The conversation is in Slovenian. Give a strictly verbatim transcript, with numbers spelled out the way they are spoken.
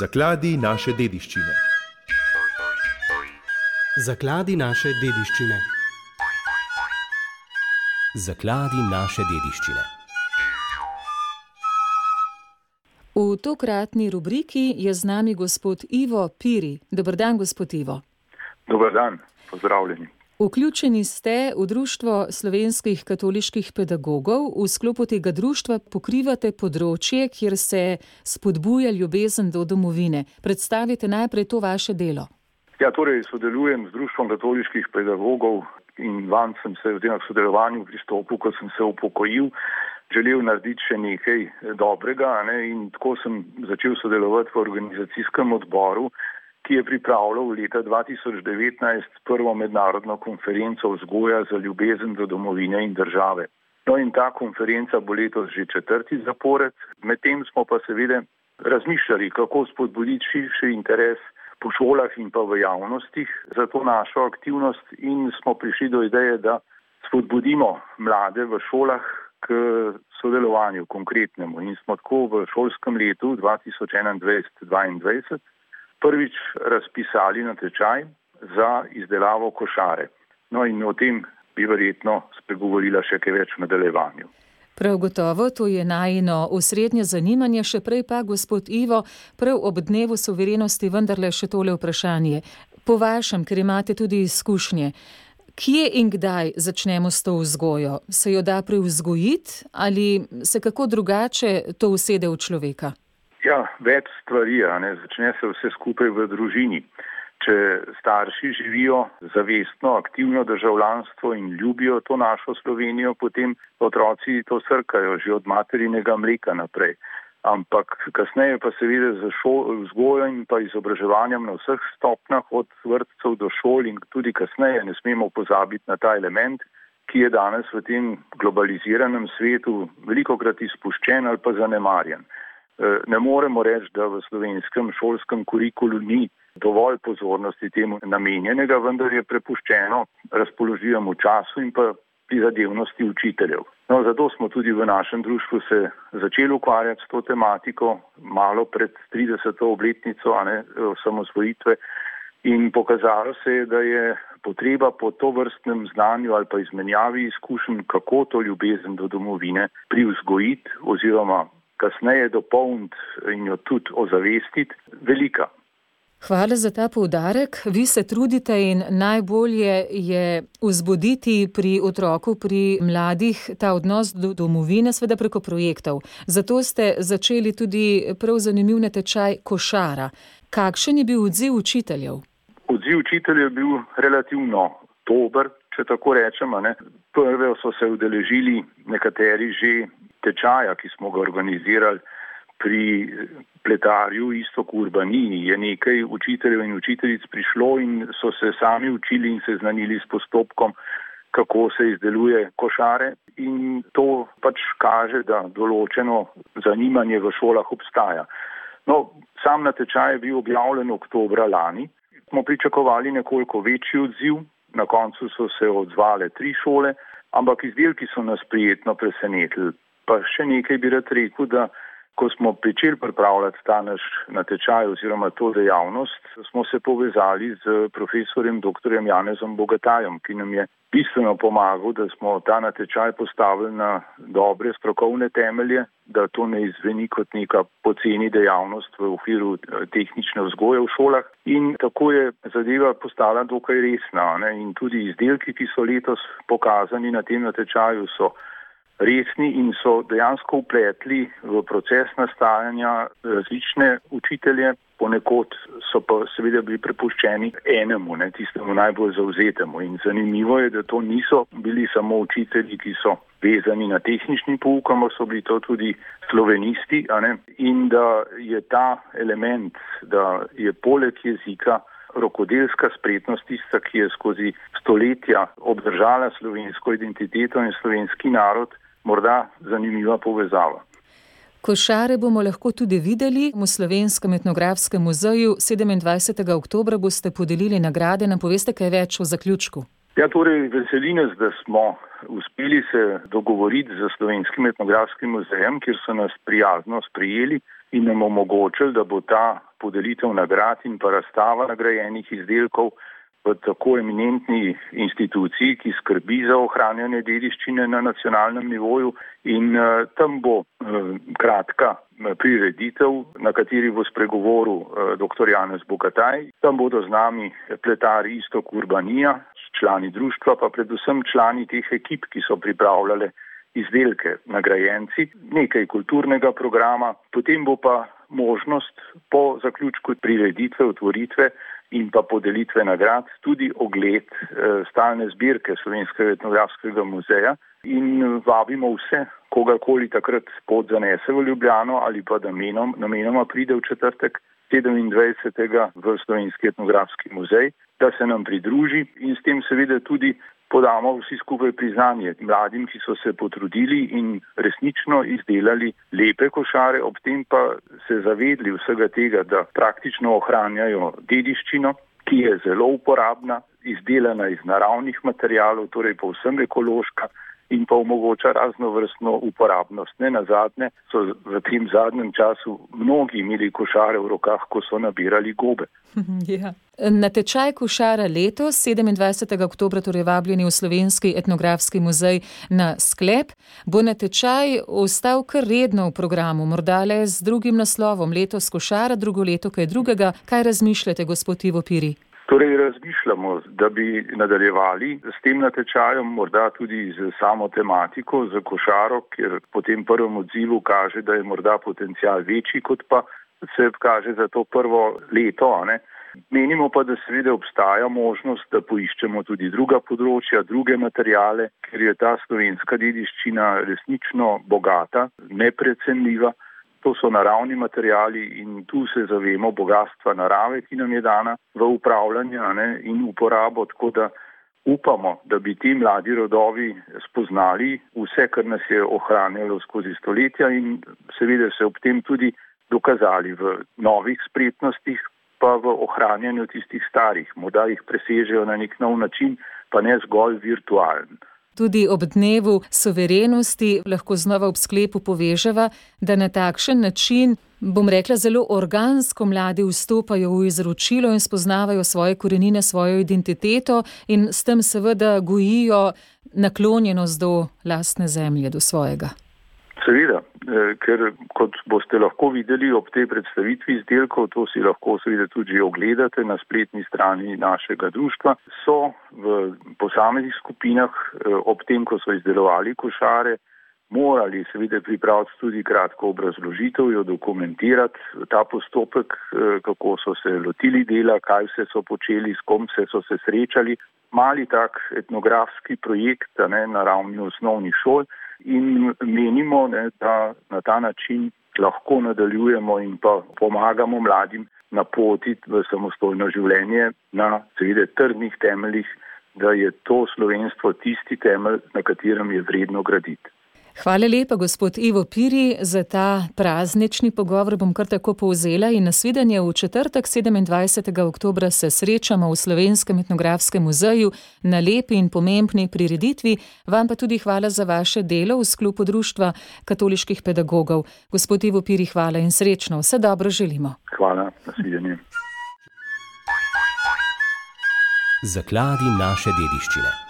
Zakladi naše dediščine. Zakladi naše dediščine. Zakladi naše dediščine. V tokratni rubriki je z nami gospod Ivo Piri. Dober dan, gospod Ivo. Dober dan, pozdravljeni. Vključeni ste v Društvo slovenskih katoliških pedagogov. V sklopu tega društva pokrivate področje, kjer se spodbuja ljubezen do domovine. Predstavite najprej to vaše delo. Ja, torej sodelujem z Društvom katoliških pedagogov in vanj sem se v tem sodelovanju pristopil, ko sem se upokojil, želel narediti še nekaj dobrega, ne, in tako sem začel sodelovati v organizacijskem odboru, ki je pripravljal leta dva tisoč devetnajst prvo mednarodno konferenco vzgoja za ljubezen do domovine in države. No in ta konferenca bo letos že četrti zapored. Medtem smo pa seveda razmišljali, kako spodbuditi širši interes po šolah in pa v javnostih za to našo aktivnost in smo prišli do ideje, da spodbudimo mlade v šolah k sodelovanju konkretnemu. In smo tako v šolskem letu dva tisoč enaindvajset dvaindvajset prvič razpisali natečaj za izdelavo košare. No in o tem bi verjetno spregovorila še kaj več v nadaljevanju. Prav gotovo, to je najino osrednje zanimanje, še prej pa, gospod Ivo, prav ob dnevu suverenosti vendarle še tole vprašanje. Po vašem, ker imate tudi izkušnje, kje in kdaj začnemo s to vzgojo? Se jo da prevzgojiti ali se kako drugače to usede v človeka? Ja, več stvari, ne, začne se vse skupaj v družini. Če starši živijo zavestno, aktivno državljanstvo in ljubijo to našo Slovenijo, potem otroci to srkajo že od materinega mleka naprej. Ampak kasneje pa seveda za vzgojo in pa izobraževanjem na vseh stopnjah, od vrtcev do šol in tudi kasneje ne smemo pozabiti na ta element, ki je danes v tem globaliziranem svetu velikokrat izpuščen ali pa zanemarjen. Ne moremo reči, da v slovenskem šolskem kurikulu ni dovolj pozornosti temu namenjenega, vendar je prepuščeno razpoložljivemu času in pa prizadevnosti učiteljev. No, zato smo tudi v našem društvu se začeli ukvarjati s to tematiko malo pred trideseto obletnico a ne, osamosvojitve in pokazalo se je, da je potreba po tovrstnem znanju ali pa izmenjavi izkušenj, kako to ljubezen do domovine privzgojiti oziroma kasneje dopolniti in jo tudi ozavestiti, velika. Hvala za ta poudarek. Vi se trudite in najbolje je vzbuditi pri otroku, pri mladih ta odnos do domovine, seveda preko projektov. Zato ste začeli tudi prav zanimiv natečaj košara. Kakšen je bil odziv učiteljev? Odziv učiteljev je bil relativno dober, če tako rečem. Ne. Prve so se udeležili nekateri že tečaja, ki smo ga organizirali pri pletarju Iztok Urbaniji. Je nekaj učiteljev in učiteljic prišlo in so se sami učili in se znanili s postopkom, kako se izdeluje košare. In to pač kaže, da določeno zanimanje v šolah obstaja. No, sam natečaj je bil objavljen oktobra lani. Smo pričakovali nekoliko večji odziv. Na koncu so se odzvale tri šole, ampak izdelki so nas prijetno presenetili. Pa še nekaj bi rad rekel, da ko smo pričeli pripravljati ta naš natečaj oziroma to dejavnost, smo se povezali z profesorjem doktorjem Janezom Bogatajem, ki nam je bistveno pomagal, da smo ta natečaj postavili na dobre strokovne temelje, da to ne izveni kot neka poceni dejavnost v okviru tehnične vzgoje v šolah. In tako je zadeva postala dokaj resna, ne? In tudi izdelki, ki so letos pokazani na tem natečaju, so resni in so dejansko vpletli v proces nastajanja različne učitelje, ponekod so pa seveda bili prepuščeni enemu, ne, tistemu najbolj zavzetemu. In zanimivo je, da to niso bili samo učitelji, ki so vezani na tehnični pouk, ampak so bili to tudi slovenisti, a ne, in da je ta element, da je poleg jezika rokodelska spretnost tista, ki je skozi stoletja obdržala slovensko identiteto in slovenski narod, morda zanimiva povezava. Košare bomo lahko tudi videli v Slovenskem etnografskem muzeju. sedemindvajsetega oktobra boste podelili nagrade. Nam poveste kaj več o zaključku? Ja, torej veseli nas, da smo uspeli se dogovoriti z Slovenskim etnografskim muzejem, kjer so nas prijazno sprejeli in nam omogočili, da bo ta podelitev nagrad in pa razstava nagrajenih izdelkov v tako eminentni instituciji, ki skrbi za ohranjanje dediščine na nacionalnem nivoju, in uh, tam bo uh, kratka prireditev, na kateri bo spregovoril uh, dr. Janez Bogataj. Tam bodo z nami pletari Iztok Urbanija, člani društva, pa predvsem člani teh ekip, ki so pripravljale izdelke, nagrajenci, nekaj kulturnega programa, potem bo pa možnost po zaključku prireditve, otvoritve in pa podelitve nagrad tudi ogled e, stalne zbirke Slovenskega etnografskega muzeja in vabimo vse, kogarkoli takrat pot zanese v Ljubljano ali pa da menom, namenoma pride v četrtek sedemindvajsetega v Slovenski etnografski muzej, da se nam pridruži in s tem seveda tudi podamo vsi skupaj priznanje mladim, ki so se potrudili in resnično izdelali lepe košare, ob tem pa se zavedli vsega tega, da praktično ohranjajo dediščino, ki je zelo uporabna, izdelana iz naravnih materialov, torej povsem ekološka in pa omogoča raznovrstno uporabnost. Ne nazadnje so v tem zadnjem času mnogi imeli košare v rokah, ko so nabirali gobe. Ja. Na tečaj košara letos, sedemindvajsetega oktobra, torej vabljeni v Slovenski etnografski muzej na sklep, bo na tečaj ostal kar redno v programu, morda le z drugim naslovom, letos košara, drugo leto kaj drugega. Kaj razmišljate, gospod Ivo Piri? Torej razmišljamo, da bi nadaljevali s tem natečajem, morda tudi z samo tematiko, z košaro, ker po tem prvem odzivu kaže, da je morda potencial večji, kot pa se kaže za to prvo leto. Ne? Menimo pa, da seveda obstaja možnost, da poiščemo tudi druga področja, druge materijale, ker je ta slovenska dediščina resnično bogata, neprecenljiva. To so naravni materijali in tu se zavemo bogatstva narave, ki nam je dana v upravljanje, ne, in uporabo, tako da upamo, da bi ti mladi rodovi spoznali vse, kar nas je ohranjalo skozi stoletja in seveda se ob tem tudi dokazali v novih spretnostih, pa v ohranjanju tistih starih, morda jih presežejo na nek nov način, pa ne zgolj virtualen. Tudi ob dnevu suverenosti lahko znova ob sklepu poveževa, da na takšen način, bom rekla, zelo organsko mladi vstopajo v izročilo in spoznavajo svoje korenine, svojo identiteto in s tem seveda gojijo naklonjenost do lastne zemlje, do svojega. Seveda, ker kot boste lahko videli ob tej predstavitvi izdelkov, to si lahko seveda tudi ogledate na spletni strani našega društva, so v posameznih skupinah ob tem, ko so izdelovali košare, morali seveda pripraviti tudi kratko obrazložitev, jo dokumentirati, ta postopek, kako so se lotili dela, kaj vse so počeli, s kom vse so se srečali. Mali tak etnografski projekt, ne, na ravni osnovnih šol. In menimo, ne, da na ta način lahko nadaljujemo in pa pomagamo mladim na poti v samostojno življenje na seveda trdnih temeljih, da je to slovenstvo tisti temelj, na katerem je vredno graditi. Hvala lepa, gospod Ivo Piri, za ta praznični pogovor. Bom kar tako povzela in nasvidenje v četrtek sedemindvajsetega oktobra se srečamo v Slovenskem etnografskem muzeju na lepi in pomembni prireditvi. Vam pa tudi hvala za vaše delo v sklopu Društva katoliških pedagogov. Gospod Ivo Piri, hvala in srečno. Vse dobro želimo. Hvala, nasvidenje. Zakladi naše dediščine.